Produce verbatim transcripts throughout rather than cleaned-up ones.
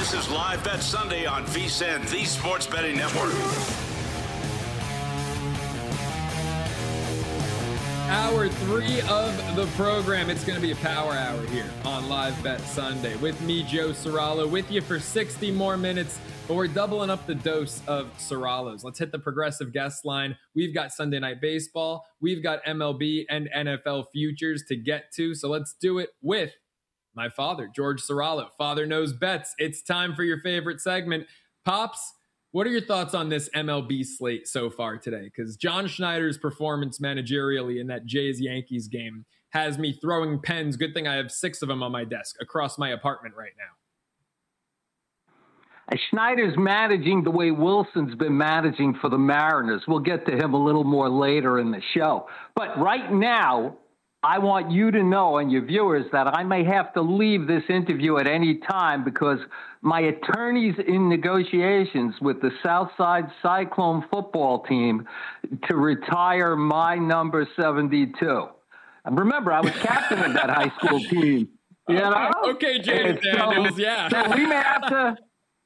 This is Live Bet Sunday on V S I N, the Sports Betting Network. Hour three of the program. It's going to be a power hour here on Live Bet Sunday with me, Joe Serralo, with you for sixty more minutes. But we're doubling up the dose of Serralos. Let's hit the progressive guest line. We've got Sunday Night Baseball. We've got M L B and N F L futures to get to. So let's do it with my father, George Serralo. Father Knows Bets. It's time for your favorite segment. Pops, what are your thoughts on this M L B slate so far today? Because John Schneider's performance managerially in that Jays-Yankees game has me throwing pens. Good thing I have six of them on my desk across my apartment right now. Schneider's managing the way Wilson's been managing for the Mariners. We'll get to him a little more later in the show. But right now, I want you to know and your viewers that I may have to leave this interview at any time because my attorney's in negotiations with the Southside Cyclone football team to retire my number seventy-two. And remember, I was captain of that high school team. You know? Okay, James Daniels, so, yeah. So we may have to...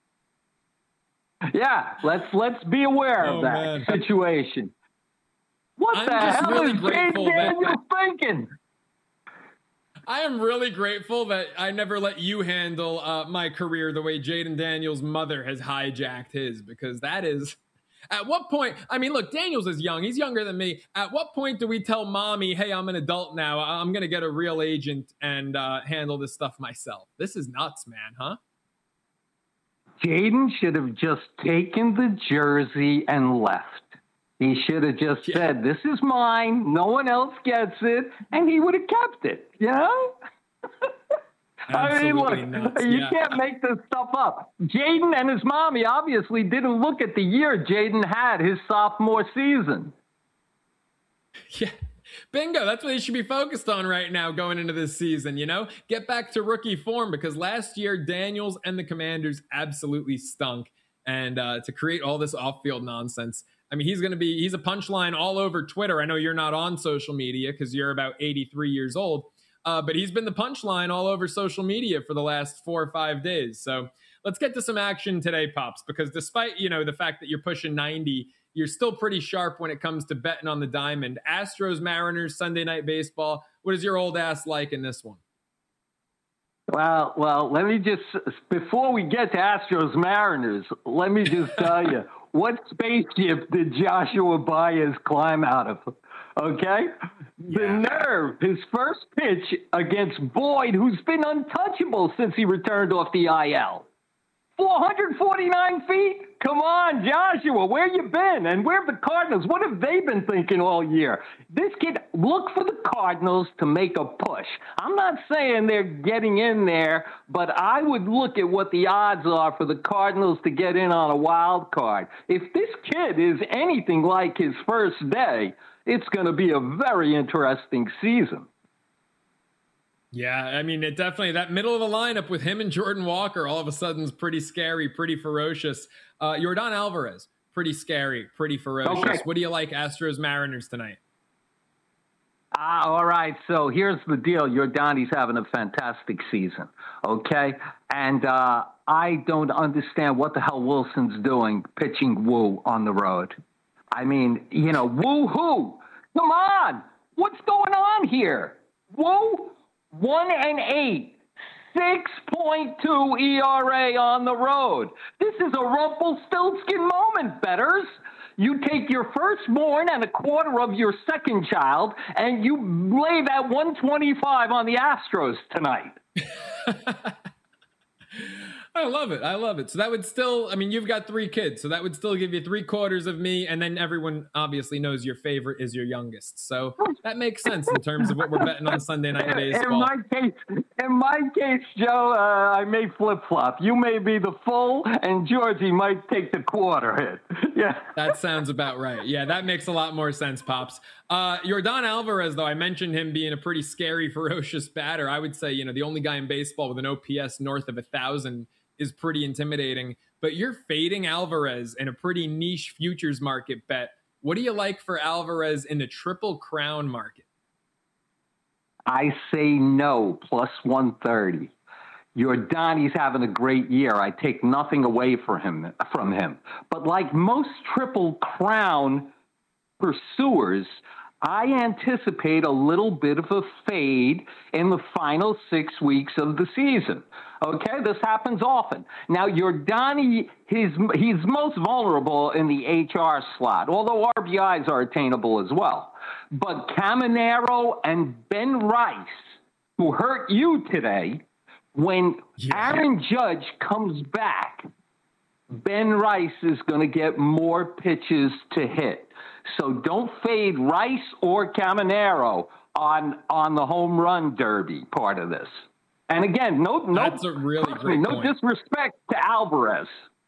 Yeah, let's let's be aware oh, of that man. situation. What I'm the just hell really is grateful Jay that Daniels thinking? I am really grateful that I never let you handle uh, my career the way Jaden Daniels' mother has hijacked his, because that is, at what point, I mean, look, Daniels is young. He's younger than me. At what point do we tell mommy, hey, I'm an adult now. I'm going to get a real agent and uh, handle this stuff myself? This is nuts, man, huh? Jaden should have just taken the jersey and left. He should have just yeah. said, this is mine. No one else gets it. And he would have kept it, you know? I mean, look, nuts. you yeah. can't make this stuff up. Jaden and his mommy obviously didn't look at the year Jaden had his sophomore season. Yeah. Bingo. That's what they should be focused on right now going into this season, you know? Get back to rookie form, because last year Daniels and the Commanders absolutely stunk. And uh, to create all this off-field nonsense, I mean, he's going to be, he's a punchline all over Twitter. I know you're not on social media because you're about eighty-three years old, uh, but he's been the punchline all over social media for the last four or five days. So let's get to some action today, Pops, because despite, you know, the fact that you're pushing ninety, you're still pretty sharp when it comes to betting on the diamond. Astros, Mariners, Sunday Night Baseball. What is your old ass like in this one? Well, well, let me just, before we get to Astros, Mariners, let me just tell you, what spaceship did Joshua Baez climb out of? Okay? Yeah. The nerve, his first pitch against Boyd, who's been untouchable since he returned off the I L. four hundred forty-nine feet? Come on, Joshua, where you been? And where have the Cardinals? What have they been thinking all year? This kid, look for the Cardinals to make a push. I'm not saying they're getting in there, but I would look at what the odds are for the Cardinals to get in on a wild card. If this kid is anything like his first day, it's going to be a very interesting season. Yeah, I mean, it definitely, that middle of the lineup with him and Jordan Walker all of a sudden is pretty scary, pretty ferocious. Uh, Yordan Alvarez, pretty scary, pretty ferocious. Okay. What do you like, Astros Mariners tonight? Ah, all right. So here's the deal. Yordan, having a fantastic season, okay? And uh, I don't understand what the hell Wilson's doing pitching Woo on the road. I mean, you know, woo-hoo. Come on. What's going on here? Woo? One and eight, six point two E R A on the road. This is a Rumpelstiltskin moment, bettors. You take your firstborn and a quarter of your second child, and you lay that one twenty-five on the Astros tonight. I love it. I love it. So that would still, I mean, you've got three kids, so that would still give you three quarters of me. And then everyone obviously knows your favorite is your youngest. So that makes sense in terms of what we're betting on Sunday Night Baseball. In my case, in my case, Joe, uh, I may flip flop. You may be the full and Georgie might take the quarter hit. Yeah. That sounds about right. Yeah, that makes a lot more sense, Pops. Uh, Yordan Alvarez, though, I mentioned him being a pretty scary, ferocious batter. I would say, you know, the only guy in baseball with an O P S north of a thousand is pretty intimidating, but you're fading Alvarez in a pretty niche futures market bet. What do you like for Alvarez in the Triple Crown market? I say no, plus one thirty. Yordani's having a great year. I take nothing away from him, from him. But like most Triple Crown pursuers, I anticipate a little bit of a fade in the final six weeks of the season. Okay, this happens often. Now, Yordani, he's, he's most vulnerable in the H R slot, although R B Is are attainable as well. But Caminero and Ben Rice, who hurt you today, when yeah. Aaron Judge comes back, Ben Rice is going to get more pitches to hit. So don't fade Rice or Caminero on on the home run derby part of this. And again, no, no, That's a really great me, no point. disrespect to Alvarez.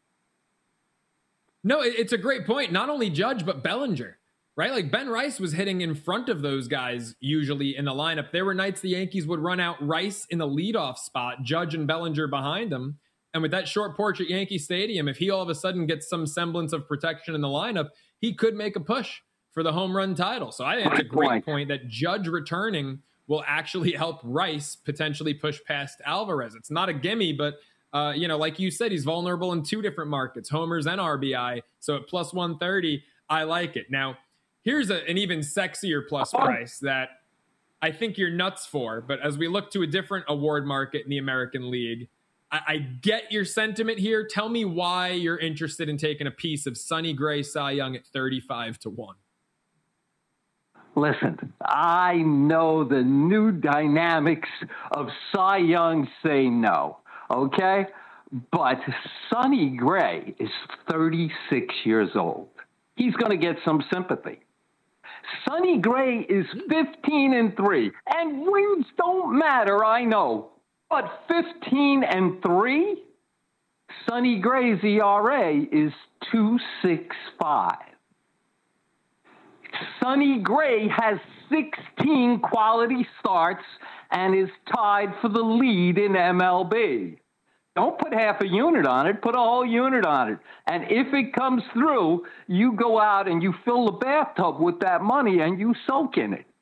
No, it's a great point. Not only Judge, but Bellinger, right? Like Ben Rice was hitting in front of those guys usually in the lineup. There were nights the Yankees would run out Rice in the leadoff spot, Judge and Bellinger behind him. And with that short porch at Yankee Stadium, if he all of a sudden gets some semblance of protection in the lineup, he could make a push for the home run title. So I think it's a great point that Judge returning will actually help Rice potentially push past Alvarez. It's not a gimme, but uh, you know, like you said, he's vulnerable in two different markets, homers and R B I. So at plus one thirty, I like it. Now, here's a, an even sexier plus price that I think you're nuts for. But as we look to a different award market in the American League, I, I get your sentiment here. Tell me why you're interested in taking a piece of Sonny Gray Cy Young at thirty-five to one. Listen, I know the new dynamics of Cy Young say no, okay? But Sonny Gray is thirty-six years old. He's going to get some sympathy. Sonny Gray is fifteen and three, and wins don't matter, I know. But fifteen and three, Sonny Gray's E R A is two point six five. Sonny Gray has sixteen quality starts and is tied for the lead in M L B. Don't put half a unit on it, put a whole unit on it. And if it comes through, you go out and you fill the bathtub with that money and you soak in it.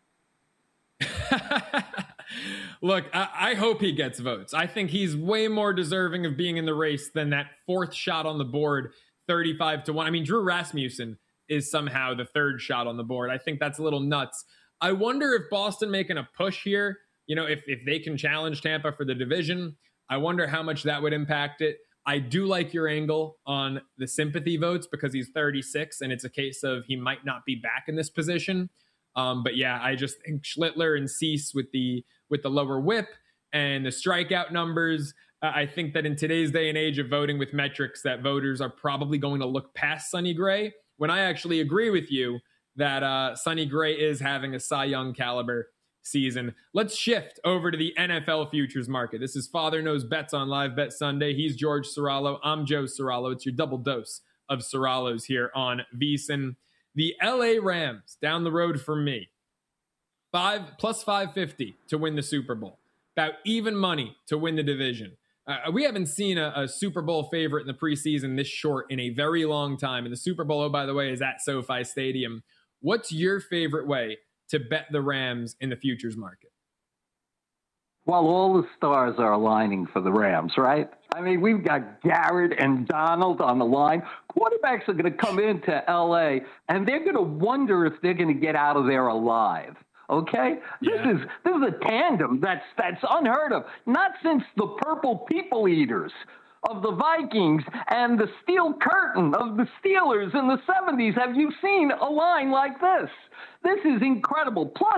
Look, I, I hope he gets votes. I think he's way more deserving of being in the race than that fourth shot on the board, thirty-five to one. I mean, Drew Rasmussen is somehow the third shot on the board. I think that's a little nuts. I wonder if Boston making a push here, you know, if, if they can challenge Tampa for the division, I wonder how much that would impact it. I do like your angle on the sympathy votes because he's thirty-six and it's a case of he might not be back in this position. Um, but yeah, I just think Schlittler and Cease with the with the lower whip and the strikeout numbers. Uh, I think that in today's day and age of voting with metrics, that voters are probably going to look past Sonny Gray. When I actually agree with you that uh, Sonny Gray is having a Cy Young caliber season. Let's shift over to the N F L futures market. This is Father Knows Bets on Live Bet Sunday. He's George Serralo. I'm Joe Serralo. It's your double dose of Serralos here on VSiN. The L A Rams down the road from me. Five plus five fifty to win the Super Bowl. About even money to win the division. Uh, we haven't seen a, a Super Bowl favorite in the preseason this short in a very long time. And the Super Bowl, oh, by the way, is at SoFi Stadium. What's your favorite way to bet the Rams in the futures market? Well, all the stars are aligning for the Rams, right? I mean, we've got Garrett and Donald on the line. Quarterbacks are going to come into L A, and they're going to wonder if they're going to get out of there alive. Okay, yeah. this is this is a tandem that's that's unheard of. Not since the Purple People Eaters of the Vikings and the Steel Curtain of the Steelers in the seventies have you seen a line like this? This is incredible. Plus,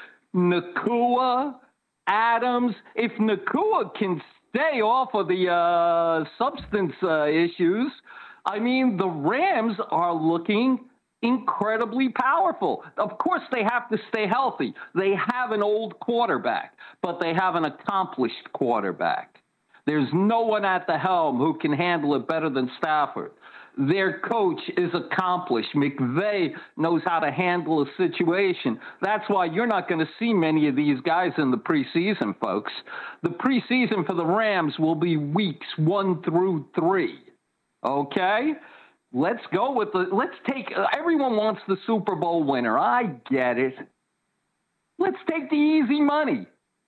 Nakua, Adams. If Nakua can stay off of the uh, substance uh, issues, I mean, the Rams are looking incredibly powerful. Of course, they have to stay healthy. They have an old quarterback, but they have an accomplished quarterback. There's no one at the helm who can handle it better than Stafford. Their coach is accomplished. McVay knows how to handle a situation. That's why you're not going to see many of these guys in the preseason, folks. The preseason for the Rams will be weeks one through three. Okay? Let's go with the, let's take, uh, everyone wants the Super Bowl winner. I get it. Let's take the easy money.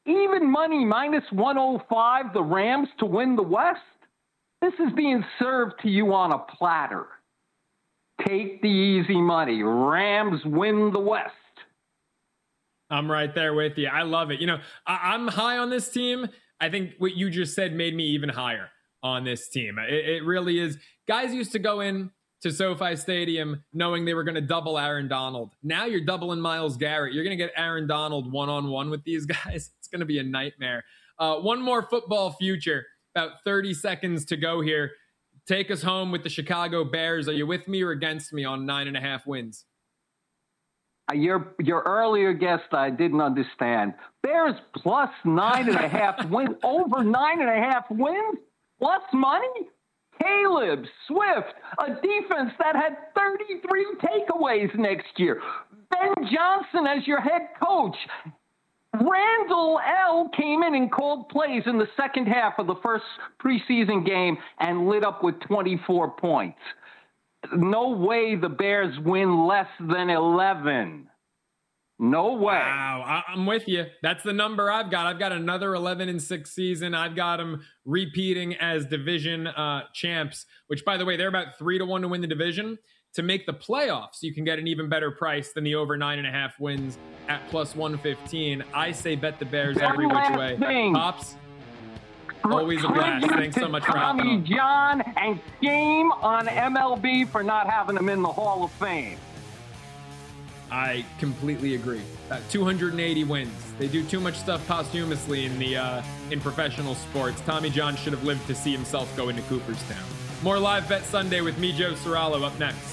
even money minus one oh five, the Rams to win the West. This is being served to you on a platter. Take the easy money. Rams win the West. I'm right there with you. I love it. You know, I- I'm high on this team. I think what you just said made me even higher on this team. It, it really is. Guys used to go in to SoFi Stadium knowing they were going to double Aaron Donald. Now you're doubling Myles Garrett. You're going to get Aaron Donald one-on-one with these guys. It's going to be a nightmare. Uh, one more football future. About thirty seconds to go here. Take us home with the Chicago Bears. Are you with me or against me on nine and a half wins? Your your earlier guest, I didn't understand. Bears plus nine and a half wins, over nine and a half wins, plus money. Caleb Swift, a defense that had thirty-three takeaways next year. Ben Johnson as your head coach. Randall L. came in and called plays in the second half of the first preseason game and lit up with twenty-four points. No way the Bears win less than eleven. No way. Wow, I'm with you. That's the number I've got. I've got another eleven and six season. I've got them repeating as division uh, champs, which, by the way, they're about three to one to win the division. To make the playoffs, you can get an even better price than the over nine and a half wins at plus one fifteen. I say bet the Bears every which way. Thing. Pops, always a blast. Thanks so much for Tommy hopping on. John, and shame on M L B for not having him in the Hall of Fame. I completely agree. Uh, two hundred eighty wins. They do too much stuff posthumously in the uh, in professional sports. Tommy John should have lived to see himself go into Cooperstown. More Live Bet Sunday with me, Joe Serralo, up next.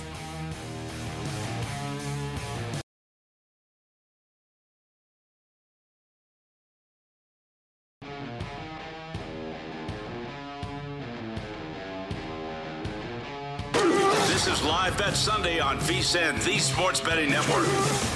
This is Live Bet Sunday on V S I N, the Sports Betting Network.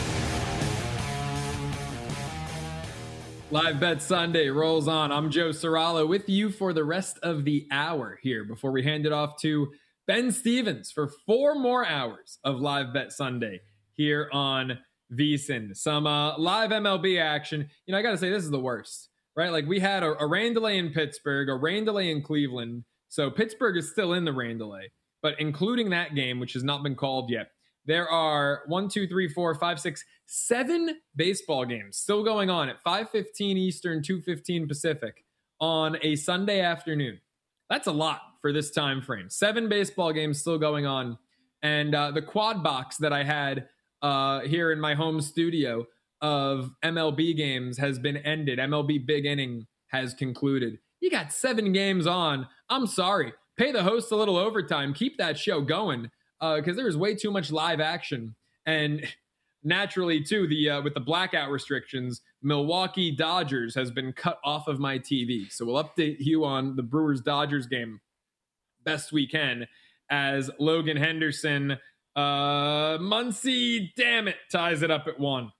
Live Bet Sunday rolls on. I'm Joe Serralo with you for the rest of the hour here before we hand it off to Ben Stevens for four more hours of Live Bet Sunday here on V S I N. Some uh, live M L B action. You know, I got to say, this is the worst, right? Like, we had a, a rain delay in Pittsburgh, a rain delay in Cleveland. So Pittsburgh is still in the rain delay. But including that game, which has not been called yet, there are one, two, three, four, five, six, seven baseball games still going on at five fifteen Eastern, two fifteen Pacific on a Sunday afternoon. That's a lot for this time frame. Seven baseball games still going on. And uh, the quad box that I had uh, here in my home studio of M L B games has been ended. M L B Big Inning has concluded. You got seven games on. I'm sorry. Pay the host a little overtime. Keep that show going because uh, there's way too much live action. And naturally, too, the uh, with the blackout restrictions, Milwaukee Dodgers has been cut off of my T V. So we'll update you on the Brewers-Dodgers game best we can as Logan Henderson, uh, Muncy, damn it, ties it up at one.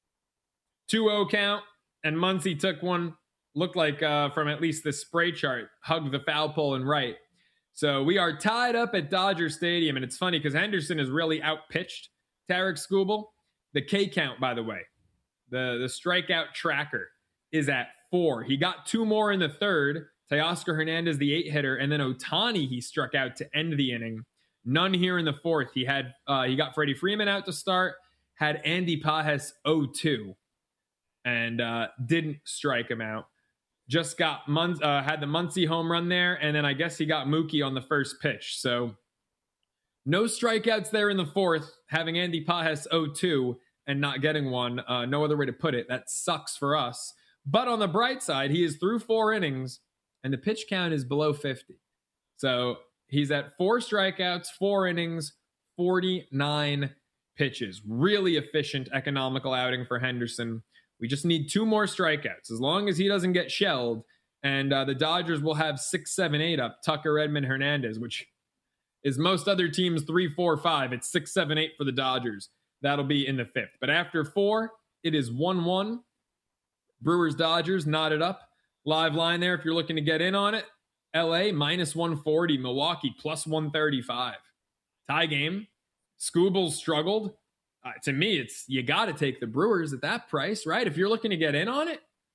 two oh count, and Muncy took one. Looked like uh, from at least the spray chart, hugged the foul pole and right. So we are tied up at Dodger Stadium, and it's funny because Henderson has really outpitched Tarek Skubal. The K count, by the way, the, the strikeout tracker is at four. He got two more in the third. Teoscar Hernandez, the eight hitter, and then Ohtani he struck out to end the inning. None here in the fourth. He had uh, he got Freddie Freeman out to start, had Andy Pajes oh two, and uh, didn't strike him out. Just got Mun- uh, had the Muncy home run there, and then I guess he got Mookie on the first pitch. So no strikeouts there in the fourth, having Andy Pajes oh two and not getting one. Uh, no other way to put it. That sucks for us. But on the bright side, he is through four innings, and the pitch count is below fifty. So he's at four strikeouts, four innings, forty-nine pitches. Really efficient, economical outing for Henderson. We just need two more strikeouts. As long as he doesn't get shelled, and uh, the Dodgers will have six, seven, eight up. Tucker, Edman, Hernandez, which is most other teams three, four, five. It's six, seven, eight for the Dodgers. That'll be in the fifth. But after four, it is one one. Brewers, Dodgers, knotted up. Live line there if you're looking to get in on it. L A minus one forty. Milwaukee plus one thirty-five. Tie game. Skubal struggled. Uh, to me, it's you got to take the Brewers at that price, right? If you're looking to get in on it,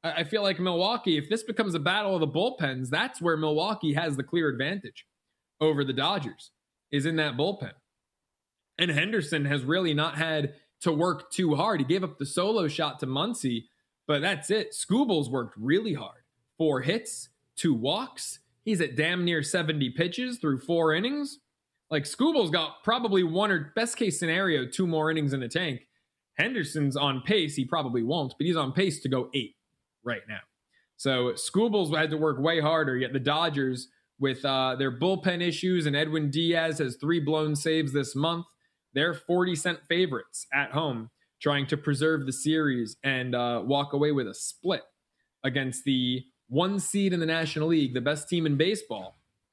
I feel like Milwaukee, if this becomes a battle of the bullpens, that's where Milwaukee has the clear advantage over the Dodgers, is in that bullpen. And Henderson has really not had to work too hard. He gave up the solo shot to Muncy, but that's it. Skubal's worked really hard. Four hits, two walks. He's at damn near seventy pitches through four innings. Like, Skubal's got probably one, or best case scenario, two more innings in the tank. Henderson's on pace. He probably won't, but he's on pace to go eight right now. So Skubal's had to work way harder, yet the Dodgers, with uh, their bullpen issues, and Edwin Diaz has three blown saves this month, they're forty cent favorites at home, trying to preserve the series and uh, walk away with a split against the one seed in the National League, the best team in baseball,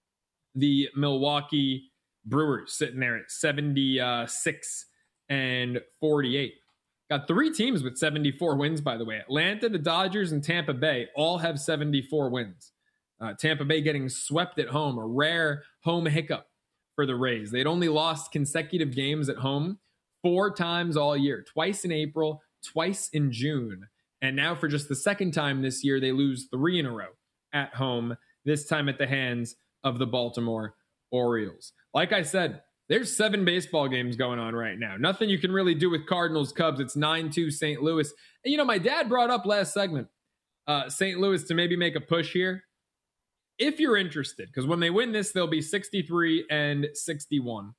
the Milwaukee Brewers, sitting there at seventy-six and forty-eight. Got three teams with seventy-four wins, by the way. Atlanta, the Dodgers, and Tampa Bay all have seventy-four wins. Uh, Tampa Bay getting swept at home, a rare home hiccup for the Rays. They'd only lost consecutive games at home four times all year, twice in April, twice in June. And now for just the second time this year, they lose three in a row at home, this time at the hands of the Baltimore Orioles. Like I said, there's seven baseball games going on right now. Nothing you can really do with Cardinals Cubs. It's nine two Saint Louis. And, you know, my dad brought up last segment, uh, Saint Louis to maybe make a push here. If you're interested, because when they win this, they'll be sixty-three and sixty-one.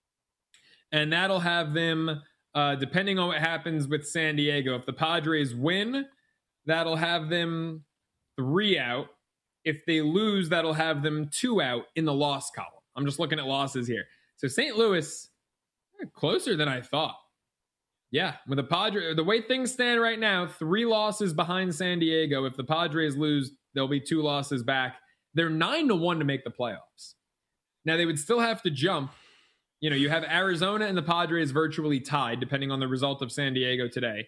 And that'll have them, uh, depending on what happens with San Diego, if the Padres win, that'll have them three out. If they lose, that'll have them two out in the loss column. I'm just looking at losses here. So Saint Louis, closer than I thought. Yeah, with the Padres, the way things stand right now, three losses behind San Diego. If the Padres lose, there'll be two losses back. They're nine to one to make the playoffs. Now, they would still have to jump. You know, you have Arizona and the Padres virtually tied, depending on the result of San Diego today.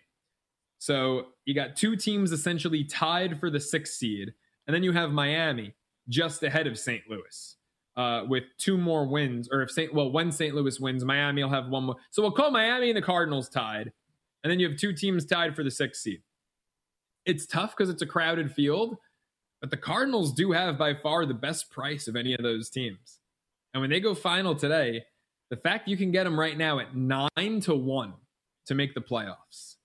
So you got two teams essentially tied for the sixth seed. And then you have Miami just ahead of Saint Louis uh, with two more wins. Or if Saint well, when Saint Louis wins, Miami will have one more. So we'll call Miami and the Cardinals tied. And then you have two teams tied for the sixth seed. It's tough because it's a crowded field. But the Cardinals do have by far the best price of any of those teams. And when they go final today, the fact you can get them right now at nine to one to make the playoffs.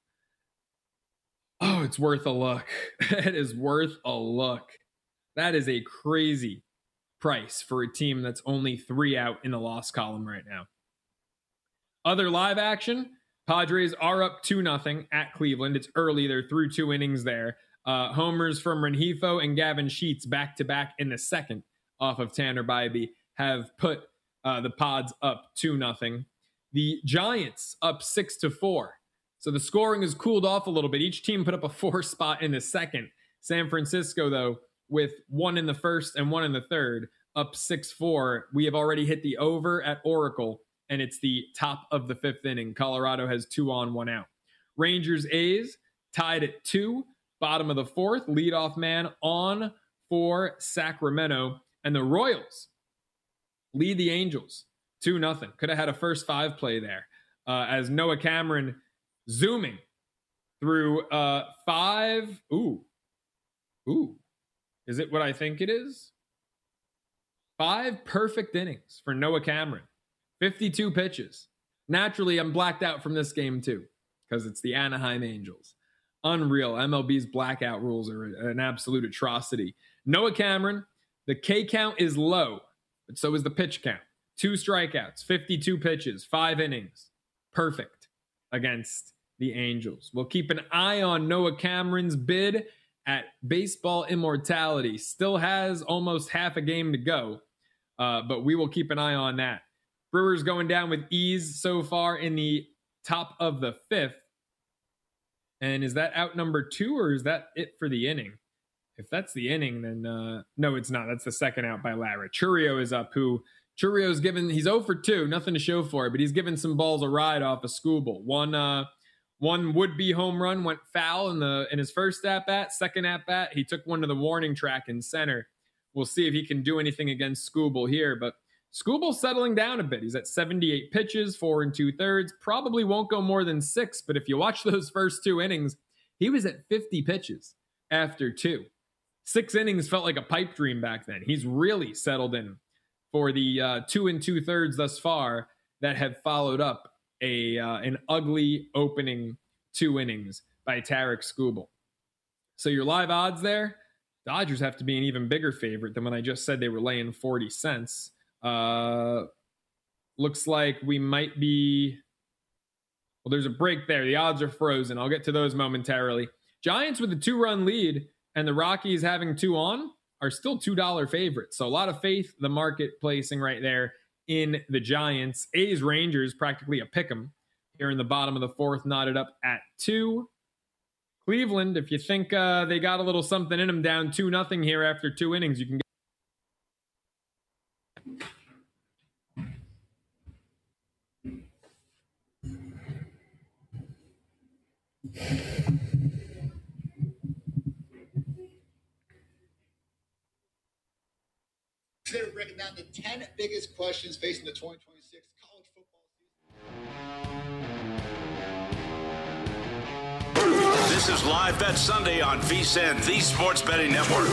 Oh, it's worth a look. It is worth a look. That is a crazy price for a team that's only three out in the loss column right now. Other live action, Padres are up two nothing at Cleveland. It's early. They're through two innings there. Uh, homers from Rengifo and Gavin Sheets back-to-back in the second off of Tanner Bybee have put uh, the Pods up two nothing. The Giants up six to four. So the scoring has cooled off a little bit. Each team put up a four spot in the second. San Francisco, though, with one in the first and one in the third, up six four. We have already hit the over at Oracle, and it's the top of the fifth inning. Colorado has two on, one out. Rangers A's tied at two. Bottom of the fourth, leadoff man on for Sacramento. And the Royals lead the Angels two nothing. Could have had a first five play there uh, as Noah Cameron zooming through uh, five. Ooh. Ooh. Is it what I think it is? Five perfect innings for Noah Cameron. fifty-two pitches. Naturally, I'm blacked out from this game too because it's the Anaheim Angels. Unreal. M L B's blackout rules are an absolute atrocity. Noah Cameron, the K count is low, but so is the pitch count. Two strikeouts, fifty-two pitches, five innings. Perfect against the Angels. We'll keep an eye on Noah Cameron's bid at Baseball Immortality. Still has almost half a game to go, uh, but we will keep an eye on that. Brewers going down with ease so far in the top of the fifth. And is that out number two, or is that it for the inning? If that's the inning, then uh, no, it's not. That's the second out by Lara. Churio is up, who Churio's given, he's oh for two, nothing to show for it, but he's given some balls a ride off of Skubal. One uh, one would-be home run went foul in the in his first at-bat. Second at-bat, he took one to the warning track in center. We'll see if he can do anything against Skubal here, but Skubal's settling down a bit. He's at seventy-eight pitches, four and two-thirds. Probably won't go more than six, but if you watch those first two innings, he was at fifty pitches after two. Six innings felt like a pipe dream back then. He's really settled in for the uh, two and two thirds thus far that have followed up a uh, an ugly opening two innings by Tarek Skubal. So your live odds there, Dodgers have to be an even bigger favorite than when I just said they were laying forty cents. Uh, looks like we might be... Well, there's a break there. The odds are frozen. I'll get to those momentarily. Giants with a two-run lead and the Rockies having two on are still two dollar favorites. So a lot of faith, the market placing right there in the Giants. A's Rangers, practically a pick'em here in the bottom of the fourth, knotted up at two. Cleveland, if you think uh, they got a little something in them, down two nothing here after two innings, you can get. Today we're breaking down the ten biggest questions facing the twenty twenty-six college football season. This is Live Bet Sunday on V S I N, the Sports Betting Network.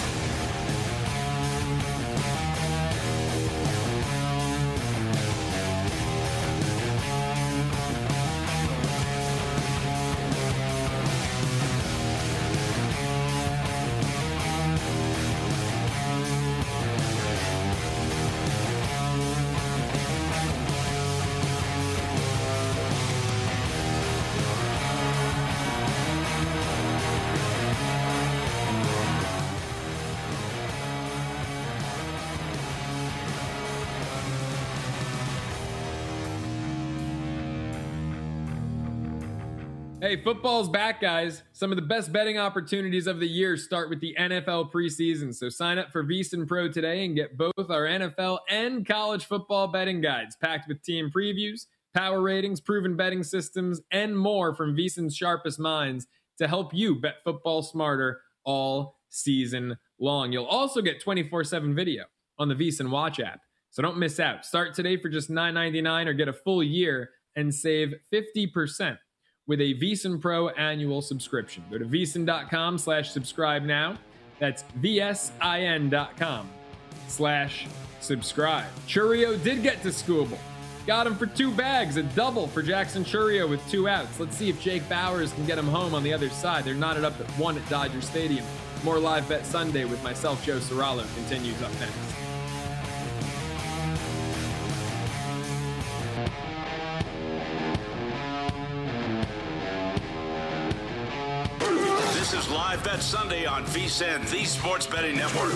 Hey, football's back, guys. Some of the best betting opportunities of the year start with the N F L preseason. So sign up for VSiN Pro today and get both our N F L and college football betting guides, packed with team previews, power ratings, proven betting systems, and more from VSiN's sharpest minds to help you bet football smarter all season long. You'll also get twenty-four seven video on the VSiN Watch app. So don't miss out. Start today for just nine ninety-nine or get a full year and save fifty percent. with a VSiN Pro annual subscription. Go to vsin.com slash subscribe now. That's vsin.com slash subscribe. Churio did get to Skubal. Got him for two bags, a double for Jackson Churio with two outs. Let's see if Jake Bowers can get him home on the other side. They're knotted up at one at Dodger Stadium. More Live Bet Sunday with myself, Joe Serralo, continues up next. This is Live Bet Sunday on V S I N, the Sports Betting Network.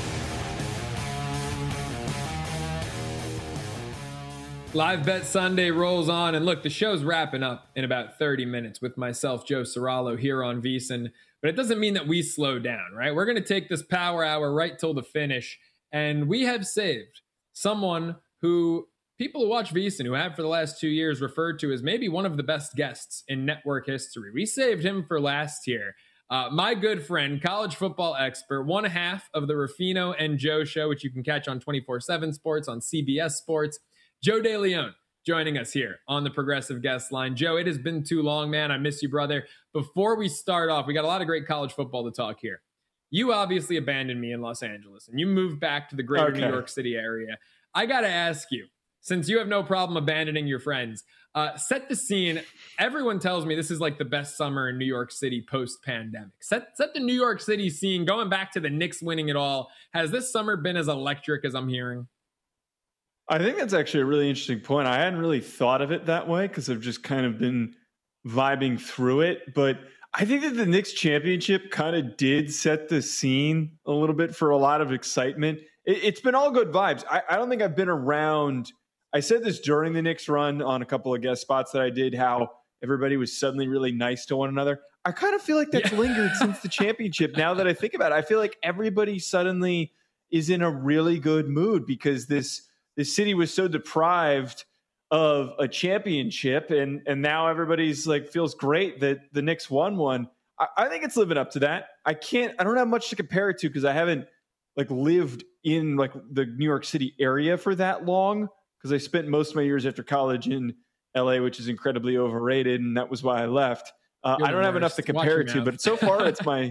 Live Bet Sunday rolls on, and look, the show's wrapping up in about thirty minutes with myself, Joe Serralo, here on VSiN, but it doesn't mean that we slow down, right? We're going to take this power hour right till the finish, and we have saved someone who people who watch VSiN, who have for the last two years, referred to as maybe one of the best guests in network history. We saved him for last year. Uh, my good friend, college football expert, one half of the Ruffino and Joe show, which you can catch on twenty-four seven Sports, on C B S Sports, Joe DeLeon, joining us here on the Progressive Guest Line. Joe, it has been too long, man. I miss you, brother. Before we start off, we got a lot of great college football to talk here. You obviously abandoned me in Los Angeles, and you moved back to the greater okay. New York City area. I got to ask you, since you have no problem abandoning your friends, uh, set the scene. Everyone tells me this is like the best summer in New York City post-pandemic. Set, set the New York City scene, going back to the Knicks winning it all. Has this summer been as electric as I'm hearing? I think that's actually a really interesting point. I hadn't really thought of it that way because I've just kind of been vibing through it. But I think that the Knicks championship kind of did set the scene a little bit for a lot of excitement. It, it's been all good vibes. I, I don't think I've been around. I said this during the Knicks run on a couple of guest spots that I did, how everybody was suddenly really nice to one another. I kind of feel like that's yeah. lingered since the championship. Now that I think about it, I feel like everybody suddenly is in a really good mood because this this city was so deprived of a championship, and and now everybody's like feels great that the Knicks won one. I, I think it's living up to that. I can't. I don't have much to compare it to because I haven't like lived in like the New York City area for that long. Because I spent most of my years after college in L A, which is incredibly overrated, and that was why I left. Uh, I don't have enough to compare it to, but so far it's my.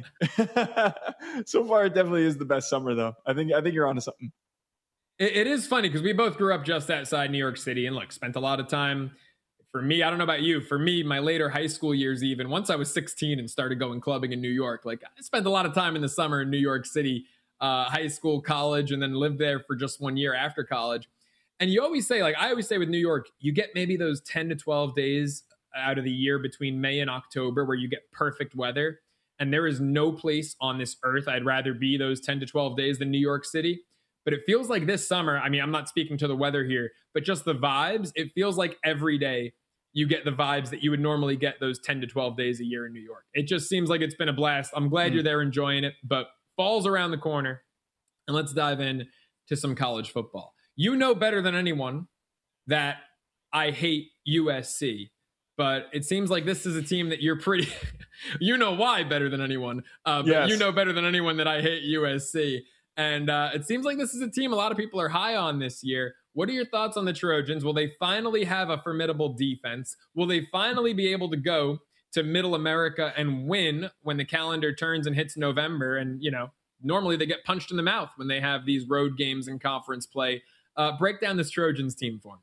so far, it definitely is the best summer, though. I think I think you're onto something. It, it is funny because we both grew up just outside New York City, and look, spent a lot of time. For me, I don't know about you. For me, my later high school years, even once I was sixteen and started going clubbing in New York, like I spent a lot of time in the summer in New York City, uh, high school, college, and then lived there for just one year after college. And you always say, like I always say with New York, you get maybe those ten to twelve days out of the year between May and October where you get perfect weather. And there is no place on this earth I'd rather be those ten to twelve days than New York City. But it feels like this summer, I mean, I'm not speaking to the weather here, but just the vibes, it feels like every day you get the vibes that you would normally get those ten to twelve days a year in New York. It just seems like it's been a blast. I'm glad mm. you're there enjoying it, but fall's around the corner. And let's dive in to some college football. You know better than anyone that I hate U S C. But it seems like this is a team that you're pretty, you know why better than anyone. Uh, but yes. You know better than anyone that I hate U S C. And uh, it seems like this is a team a lot of people are high on this year. What are your thoughts on the Trojans? Will they finally have a formidable defense? Will they finally be able to go to Middle America and win when the calendar turns and hits November? And, you know, normally they get punched in the mouth when they have these road games and conference play. Uh, break down this Trojans team for me.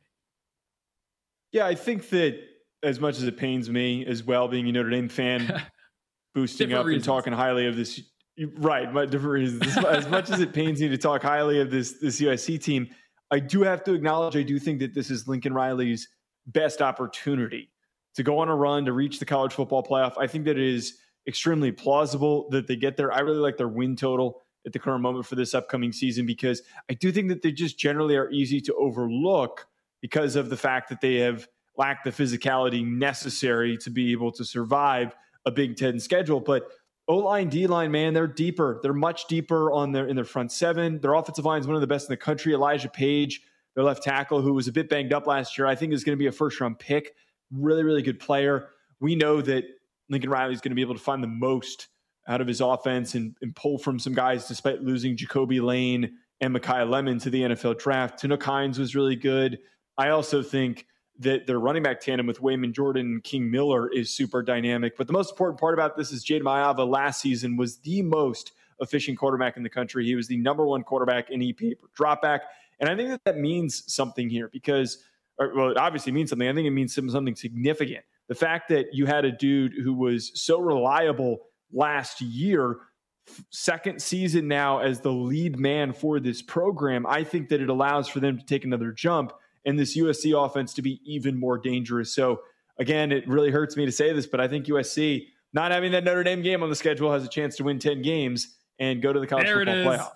Yeah, I think that as much as it pains me as well, being a Notre Dame fan, boosting up reasons. And talking highly of this, right, but different reasons. As much as it pains me to talk highly of this, this U S C team, I do have to acknowledge, I do think that this is Lincoln Riley's best opportunity to go on a run, to reach the college football playoff. I think that it is extremely plausible that they get there. I really like their win total at the current moment for this upcoming season, because I do think that they just generally are easy to overlook because of the fact that they have lacked the physicality necessary to be able to survive a Big Ten schedule. But O-line, D-line, man, they're deeper. They're much deeper on their in their front seven. Their offensive line is one of the best in the country. Elijah Page, their left tackle, who was a bit banged up last year, I think is going to be a first-round pick. Really, really good player. We know that Lincoln Riley is going to be able to find the most out of his offense and, and pull from some guys despite losing Jacoby Lane and Mekhi Lemon to the N F L draft. Tanook Hines was really good. I also think that their running back tandem with Wayman Jordan and King Miller is super dynamic. But the most important part about this is Jade Maiava last season was the most efficient quarterback in the country. He was the number one quarterback in E P A per dropback. And I think that that means something here because, or, well, it obviously means something. I think it means something significant. The fact that you had a dude who was so reliable last year, second season now as the lead man for this program, I think that it allows for them to take another jump and this U S C offense to be even more dangerous. So again, it really hurts me to say this, but I think U S C not having that Notre Dame game on the schedule has a chance to win ten games and go to the college there football playoff.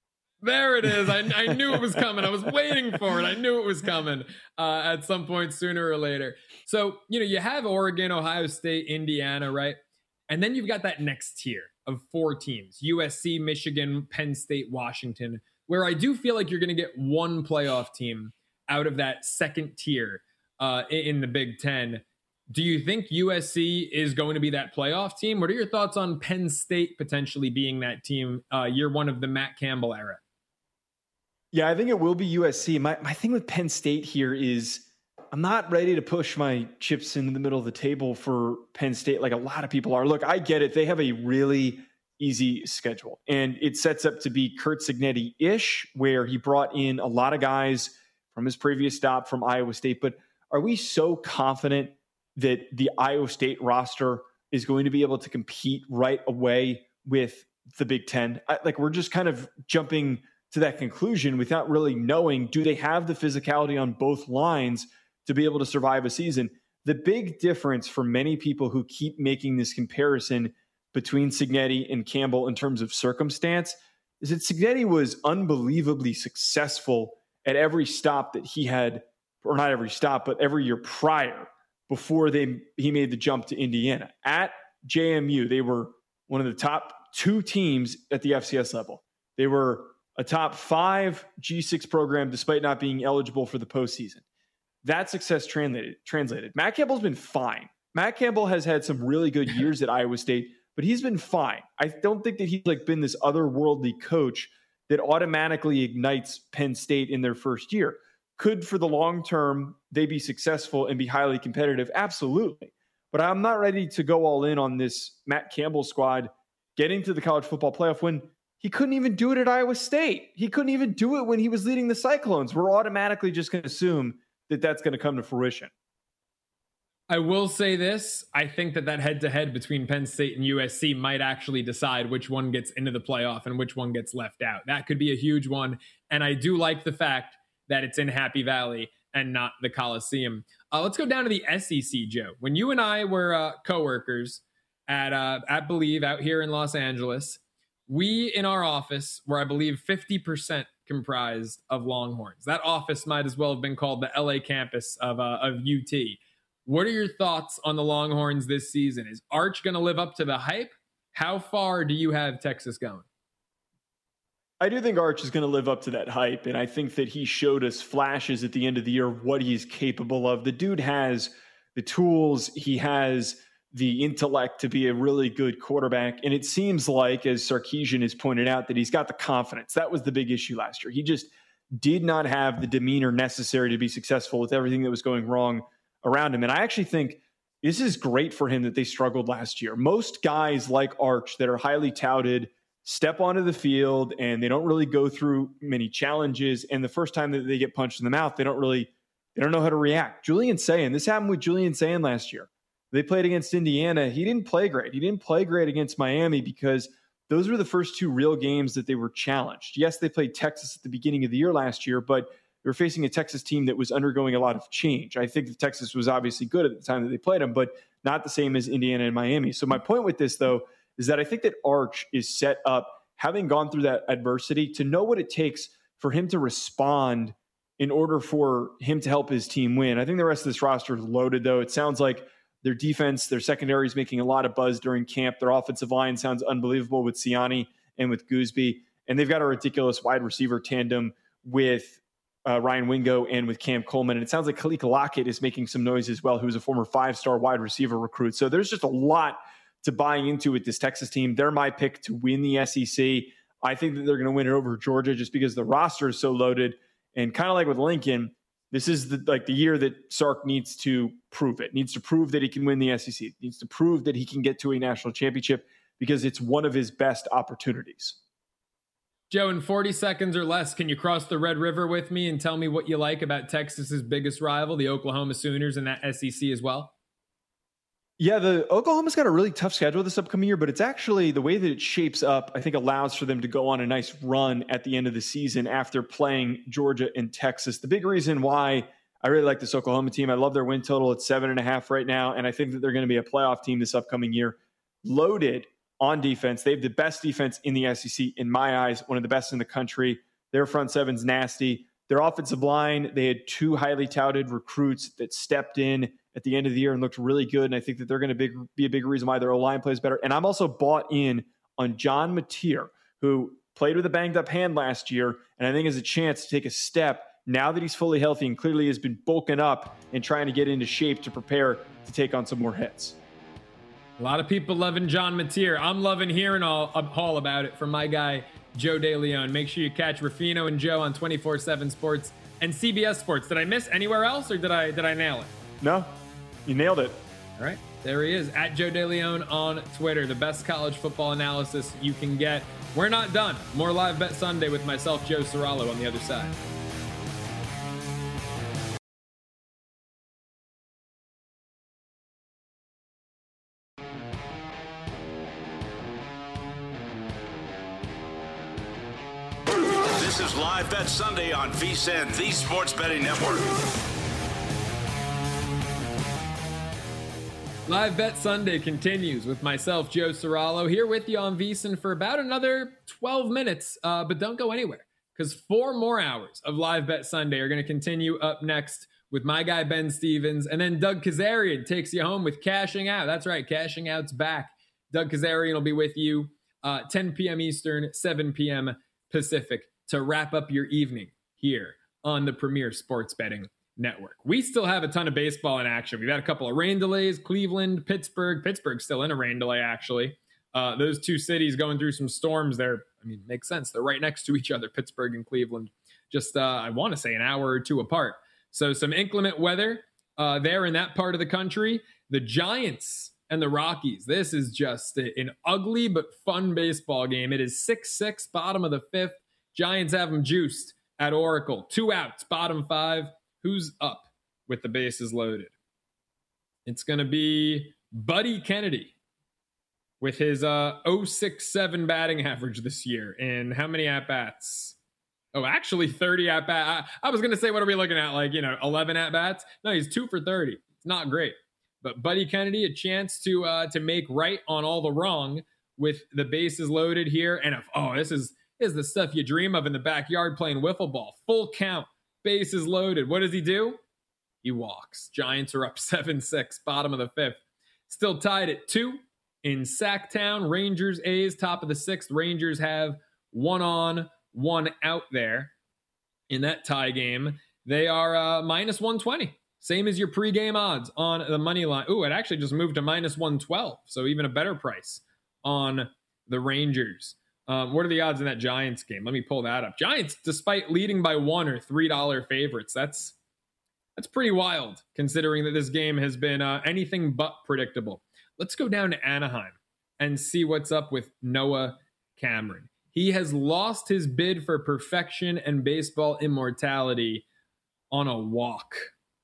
There it is. I, I knew it was coming. I was waiting for it. I knew it was coming uh, at some point sooner or later. So, you know, you have Oregon, Ohio State, Indiana, right? And then you've got that next tier of four teams, U S C, Michigan, Penn State, Washington, where I do feel like you're going to get one playoff team out of that second tier uh, in the Big Ten. Do you think U S C is going to be that playoff team? What are your thoughts on Penn State potentially being that team uh, year one of the Matt Campbell era? Yeah, I think it will be U S C. My my thing with Penn State here is I'm not ready to push my chips into the middle of the table for Penn State like a lot of people are. Look, I get it. They have a really easy schedule, and it sets up to be Curt Cignetti-ish, where he brought in a lot of guys from his previous stop from Iowa State. But are we so confident that the Iowa State roster is going to be able to compete right away with the Big Ten? I, like, we're just kind of jumping to that conclusion without really knowing, do they have the physicality on both lines to be able to survive a season? The big difference for many people who keep making this comparison between Cignetti and Campbell in terms of circumstance is that Cignetti was unbelievably successful at every stop that he had, or not every stop, but every year prior before they he made the jump to Indiana. At J M U, they were one of the top two teams at the F C S level. They were a top five G six program despite not being eligible for the postseason. That success translated. translated. Matt Campbell's been fine. Matt Campbell has had some really good years at Iowa State, but he's been fine. I don't think that he's like been this otherworldly coach that automatically ignites Penn State in their first year. Could, for the long term, they be successful and be highly competitive? Absolutely. but I'm not ready to go all in on this Matt Campbell squad getting to the college football playoff when he couldn't even do it at Iowa State. He couldn't even do it when he was leading the Cyclones. We're automatically just going to assume that that's going to come to fruition. I will say this. I think that that head-to-head between Penn State and U S C might actually decide which one gets into the playoff and which one gets left out. That could be a huge one. And I do like the fact that it's in Happy Valley and not the Coliseum. Uh, let's go down to the S E C, Joe. When you and I were uh, coworkers at, uh, at Believe out here in Los Angeles, we in our office were, I believe, fifty percent comprised of Longhorns. That office might as well have been called the L A campus of, uh, of U T. What are your thoughts on the Longhorns this season? Is Arch going to live up to the hype? How far do you have Texas going? I do think Arch is going to live up to that hype, and I think that he showed us flashes at the end of the year of what he's capable of. The dude has the tools, he has the intellect to be a really good quarterback, and it seems like, as Sarkisian has pointed out, that he's got the confidence. That was the big issue last year. He just did not have the demeanor necessary to be successful with everything that was going wrong around him. And I actually think this is great for him that they struggled last year. Most guys like Arch that are highly touted step onto the field and they don't really go through many challenges. And the first time that they get punched in the mouth, they don't really, they don't know how to react. Julian Sayin, this happened with Julian Sayin last year. They played against Indiana. He didn't play great. He didn't play great against Miami because those were the first two real games that they were challenged. Yes, they played Texas at the beginning of the year last year, but they were facing a Texas team that was undergoing a lot of change. I think that Texas was obviously good at the time that they played them, but not the same as Indiana and Miami. So my point with this, though, is that I think that Arch is set up, having gone through that adversity, to know what it takes for him to respond in order for him to help his team win. I think the rest of this roster is loaded, though. It sounds like their defense, their secondary is making a lot of buzz during camp. Their offensive line sounds unbelievable with Siani and with Gooseby. And they've got a ridiculous wide receiver tandem with Uh, Ryan Wingo and with Cam Coleman. And it sounds like Khalil Lockett is making some noise as well, who's a former five-star wide receiver recruit. So there's just a lot to buy into with this Texas team. They're my pick to win the S E C. I think that they're going to win it over Georgia just because the roster is so loaded. And kind of like with Lincoln, this is the, like the year that Sark needs to prove it. Needs to prove that he can win the S E C. Needs to prove that he can get to a national championship because it's one of his best opportunities. Joe, in forty seconds or less, can you cross the Red River with me and tell me what you like about Texas's biggest rival, the Oklahoma Sooners, and that S E C as well? Yeah, the Oklahoma's got a really tough schedule this upcoming year, but it's actually the way that it shapes up, I think, allows for them to go on a nice run at the end of the season after playing Georgia and Texas. The big reason why I really like this Oklahoma team, I love their win total. It's seven and a half right now, and I think that they're going to be a playoff team this upcoming year. Loaded on defense. They have the best defense in the S E C, in my eyes, one of the best in the country. Their front seven's nasty. Their offensive line, they had two highly touted recruits that stepped in at the end of the year and looked really good, and I think that they're going to be, be a big reason why their O-line plays better. And I'm also bought in on John Mateer, who played with a banged-up hand last year, and I think has a chance to take a step now that he's fully healthy and clearly has been bulking up and trying to get into shape to prepare to take on some more hits. A lot of people loving John Mateer. I'm loving hearing all, all about it from my guy, Joe DeLeon. Make sure you catch Ruffino and Joe on twenty-four seven Sports and C B S Sports. Did I miss anywhere else, or did I did I nail it? No, you nailed it. All right, there he is, at Joe DeLeon on Twitter. The best college football analysis you can get. We're not done. More Live Bet Sunday with myself, Joe Serralo, on the other side. This is Live Bet Sunday on V S I N, the Sports Betting Network. Live Bet Sunday continues with myself, Joe Serralo, here with you on V S I N for about another twelve minutes. Uh, but don't go anywhere, because four more hours of Live Bet Sunday are going to continue up next with my guy, Ben Stevens. And then Doug Kazarian takes you home with Cashing Out. That's right, Cashing Out's back. Doug Kazarian will be with you uh, ten p.m. Eastern, seven p.m. Pacific to wrap up your evening here on the Premier Sports Betting Network. We still have a ton of baseball in action. We've had a couple of rain delays, Cleveland, Pittsburgh. Pittsburgh's still in a rain delay, actually. Uh, those two cities going through some storms there. I mean, makes sense. They're right next to each other, Pittsburgh and Cleveland. Just, uh, I want to say, an hour or two apart. So some inclement weather uh, there in that part of the country. the Giants and the Rockies. This is just an ugly but fun baseball game. It is six six, bottom of the fifth. Giants have them juiced at Oracle. Two outs, bottom five. Who's up with the bases loaded? It's going to be Buddy Kennedy with his uh, oh six seven batting average this year. And how many at-bats? Oh, actually thirty at-bats. I, I was going to say, what are we looking at? Like, you know, eleven at-bats? No, he's two for thirty. It's not great. But Buddy Kennedy, a chance to uh, to make right on all the wrong with the bases loaded here. And if, oh, this is, this is the stuff you dream of in the backyard playing wiffle ball. Full count, bases loaded. What does he do? He walks. Giants are up seven six, bottom of the fifth. Still tied at two in Sacktown. Rangers, A's, top of the sixth. Rangers have one on, one out there in that tie game. They are uh, minus one twenty. Same as your pregame odds on the money line. Ooh, it actually just moved to minus one twelve. So even a better price on the Rangers. Um, what are the odds in that Giants game? Let me pull that up. Giants, despite leading by one, are three dollar favorites. That's that's pretty wild, considering that this game has been uh, anything but predictable. Let's go down to Anaheim and see what's up with Noah Cameron. He has lost his bid for perfection and baseball immortality on a walk.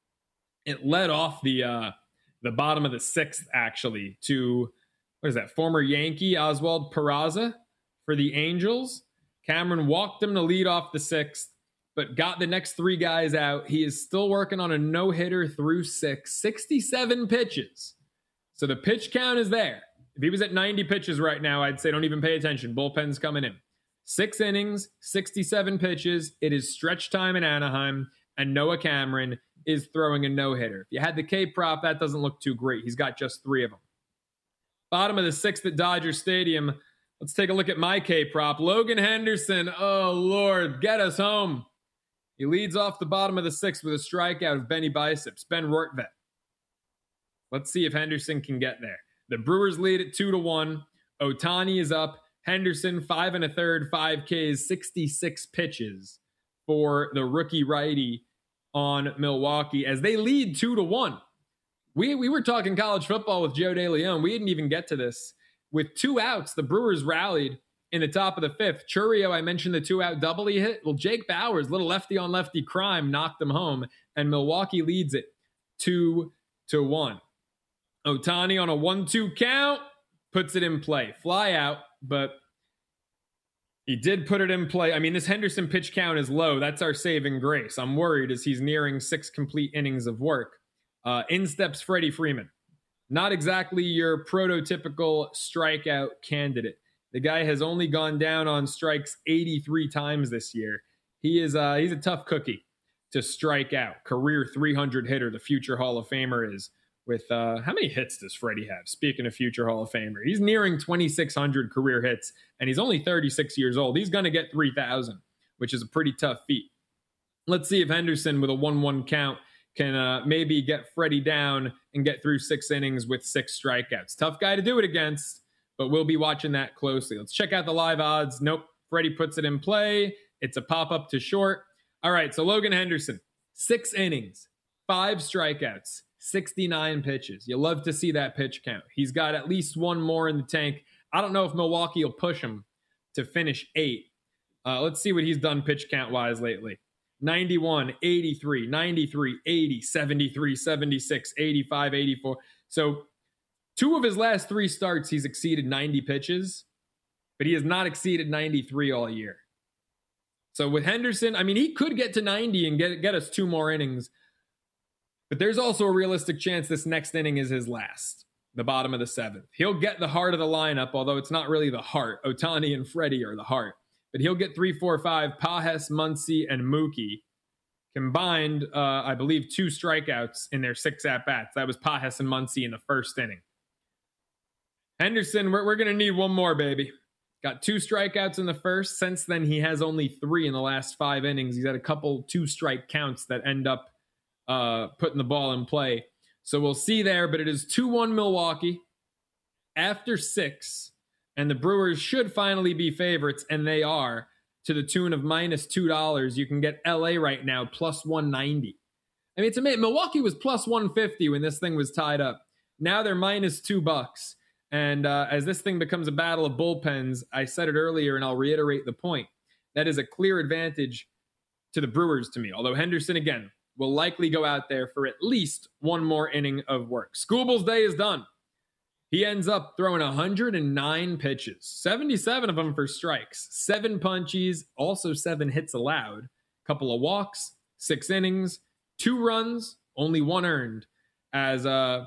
It led off the uh, the bottom of the sixth, actually, to, what is that, former Yankee Oswald Peraza for the Angels. Cameron walked him to lead off the sixth, but got the next three guys out. He is still working on a no-hitter through six, sixty-seven pitches. So the pitch count is there. If he was at ninety pitches right now, I'd say don't even pay attention. Bullpen's coming in. Six innings, sixty-seven pitches. It is stretch time in Anaheim, and Noah Cameron is throwing a no-hitter. If you had the K prop, that doesn't look too great. He's got just three of them. Bottom of the sixth at Dodger Stadium. Let's take a look at my K prop. Logan Henderson, oh Lord, get us home. He leads off the bottom of the sixth with a strikeout of Benny Biceps, Ben Rortvedt. Let's see if Henderson can get there. The Brewers lead at two to one. Ohtani is up. Henderson, five and a third, five Ks, sixty-six pitches for the rookie righty on Milwaukee as they lead two to one. We we were talking college football with Joe DeLeon. We didn't even get to this. With two outs, the Brewers rallied in the top of the fifth. Churio, I mentioned the two-out double he hit. Well, Jake Bowers, little lefty-on-lefty crime, knocked them home, and Milwaukee leads it two to one. Ohtani on a one two count puts it in play. Fly out, but he did put it in play. I mean, this Henderson pitch count is low. That's our saving grace. I'm worried as he's nearing six complete innings of work. Uh, in steps Freddie Freeman. Not exactly your prototypical strikeout candidate. The guy has only gone down on strikes eighty-three times this year. He is uh, he's a tough cookie to strike out. Career three hundred hitter, the future Hall of Famer is. With uh, how many hits does Freddie have? Speaking of future Hall of Famer, he's nearing twenty-six hundred career hits, and he's only thirty-six years old. He's going to get three thousand, which is a pretty tough feat. Let's see if Henderson with a one one count can uh, maybe get Freddie down and get through six innings with six strikeouts. Tough guy to do it against, but we'll be watching that closely. Let's check out the live odds. Nope, Freddie puts it in play. It's a pop-up to short. All right, so Logan Henderson, six innings, five strikeouts, sixty-nine pitches. You love to see that pitch count. He's got at least one more in the tank. I don't know if Milwaukee will push him to finish eight. Uh, let's see what he's done pitch count-wise lately. ninety-one, eighty-three, ninety-three, eighty, seventy-three, seventy-six, eighty-five, eighty-four. So two of his last three starts, he's exceeded ninety pitches, but he has not exceeded ninety-three all year. So with Henderson, I mean, he could get to ninety and get, get us two more innings. But there's also a realistic chance this next inning is his last, the bottom of the seventh. He'll get the heart of the lineup, although it's not really the heart. Ohtani and Freddie are the heart. But he'll get three, four, five, Pages, Muncy, and Mookie. Combined, uh, I believe, two strikeouts in their six at-bats. That was Pages and Muncy in the first inning. Henderson, we're, we're going to need one more, baby. Got two strikeouts in the first. Since then, he has only three in the last five innings. He's had a couple two-strike counts that end up uh, putting the ball in play. So we'll see there, but it is two one Milwaukee after six. And the Brewers should finally be favorites, and they are, to the tune of minus two dollars. You can get L A right now, plus one ninety. I mean, it's amazing. Milwaukee was plus one fifty when this thing was tied up. Now they're minus two bucks. And uh, as this thing becomes a battle of bullpens, I said it earlier and I'll reiterate the point. That is a clear advantage to the Brewers to me. Although Henderson, again, will likely go out there for at least one more inning of work. Skubal's day is done. He ends up throwing one hundred nine pitches, seventy-seven of them for strikes, seven punchies, also seven hits allowed, couple of walks, six innings, two runs, only one earned, as uh,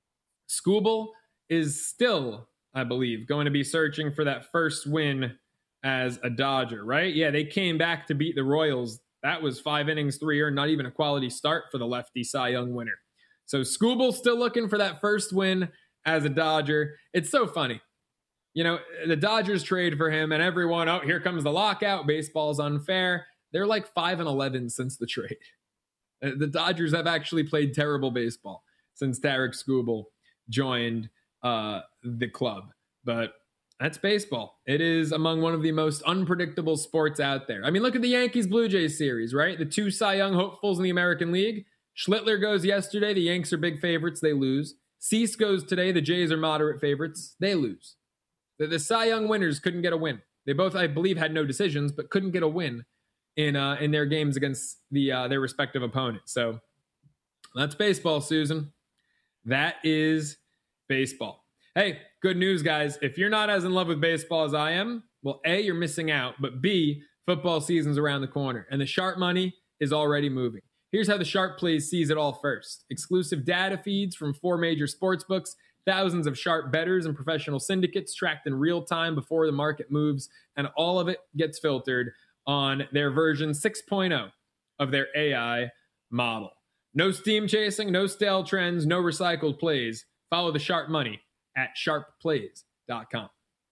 Skubal is still, I believe, going to be searching for that first win as a Dodger, right? Yeah, they came back to beat the Royals. That was five innings, three earned, not even a quality start for the lefty Cy Young winner. So Skubal still looking for that first win as a Dodger. It's so funny. You know, the Dodgers trade for him and everyone, oh, here comes the lockout. Baseball's unfair. They're like five and eleven since the trade. The Dodgers have actually played terrible baseball since Tarik Skubal joined uh, the club. But that's baseball. It is among one of the most unpredictable sports out there. I mean, look at the Yankees-Blue Jays series, right? The two Cy Young hopefuls in the American League. Schlittler goes yesterday. The Yanks are big favorites. They lose. Cease goes today. The Jays are moderate favorites. They lose. The, the Cy Young winners couldn't get a win. They both, I believe, had no decisions, but couldn't get a win in uh, in their games against the uh, their respective opponents. So that's baseball, Susan. That is baseball. Hey, good news, guys. If you're not as in love with baseball as I am, well, A, you're missing out, but B, football season's around the corner, and the sharp money is already moving. Here's how the Sharp Plays sees it all first. Exclusive data feeds from four major sports books, thousands of sharp bettors and professional syndicates tracked in real time before the market moves, and all of it gets filtered on their version six point oh of their A I model. No steam chasing, no stale trends, no recycled plays. Follow the sharp money at sharp plays dot com.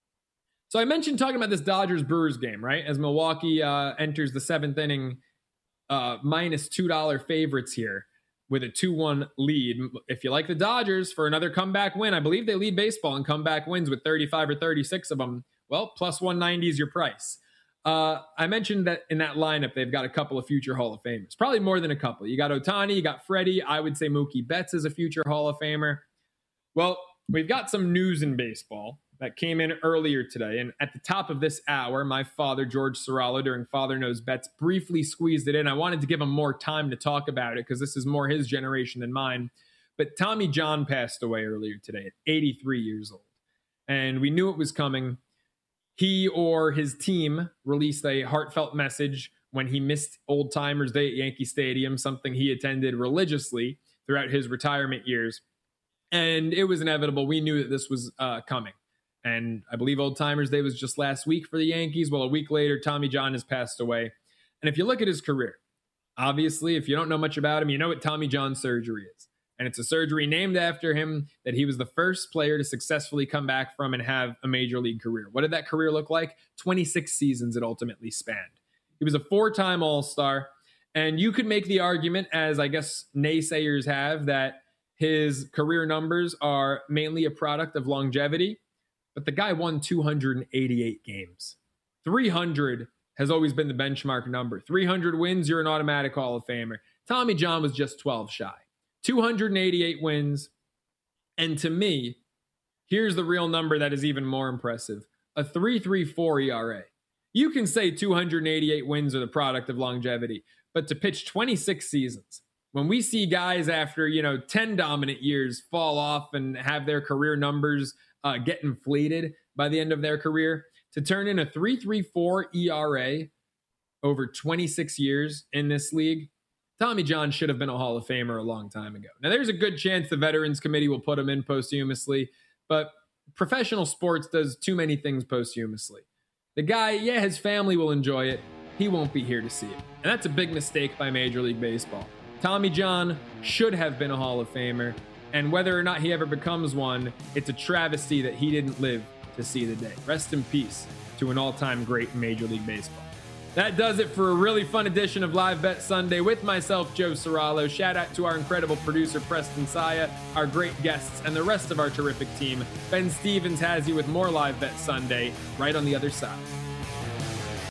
So I mentioned talking about this Dodgers-Brewers game, right? As Milwaukee uh, enters the seventh inning, uh, minus two dollar favorites here with a two one lead. If you like the Dodgers for another comeback win, I believe they lead baseball in comeback wins with thirty-five or thirty-six of them. Well, plus one ninety is your price. Uh, I mentioned that in that lineup, they've got a couple of future Hall of Famers. Probably more than a couple. You got Ohtani, you got Freddie. I would say Mookie Betts is a future Hall of Famer. Well, we've got some news in baseball that came in earlier today. And at the top of this hour, my father, George Serralo, during Father Knows Bets, briefly squeezed it in. I wanted to give him more time to talk about it because this is more his generation than mine. But Tommy John passed away earlier today at eighty-three years old. And we knew it was coming. He or his team released a heartfelt message when he missed Old Timers Day at Yankee Stadium, something he attended religiously throughout his retirement years. And it was inevitable. We knew that this was uh, coming. And I believe Old Timers Day was just last week for the Yankees. Well, a week later, Tommy John has passed away. And if you look at his career, obviously, if you don't know much about him, you know what Tommy John surgery is. And it's a surgery named after him that he was the first player to successfully come back from and have a major league career. What did that career look like? twenty-six seasons it ultimately spanned. He was a four-time All-Star. And you could make the argument, as I guess naysayers have, that his career numbers are mainly a product of longevity. But the guy won two hundred eighty-eight games. three hundred has always been the benchmark number. three hundred wins, you're an automatic Hall of Famer. Tommy John was just twelve shy. two hundred eighty-eight wins. And to me, here's the real number that is even more impressive. A three point three four E R A. You can say two hundred eighty-eight wins are the product of longevity, but to pitch twenty-six seasons, when we see guys after, you know, ten dominant years fall off and have their career numbers uh, get inflated by the end of their career, to turn in a three point three four E R A over twenty-six years in this league, Tommy John should have been a Hall of Famer a long time ago. Now, there's a good chance the Veterans Committee will put him in posthumously, but professional sports does too many things posthumously. The guy, yeah, his family will enjoy it. He won't be here to see it. And that's a big mistake by Major League Baseball. Tommy John should have been a Hall of Famer, and whether or not he ever becomes one, it's a travesty that he didn't live to see the day. Rest in peace to an all-time great in Major League Baseball. That does it for a really fun edition of Live Bet Sunday with myself, Joe Serralo. Shout out to our incredible producer, Preston Saya, our great guests, and the rest of our terrific team. Ben Stevens has you with more Live Bet Sunday right on the other side.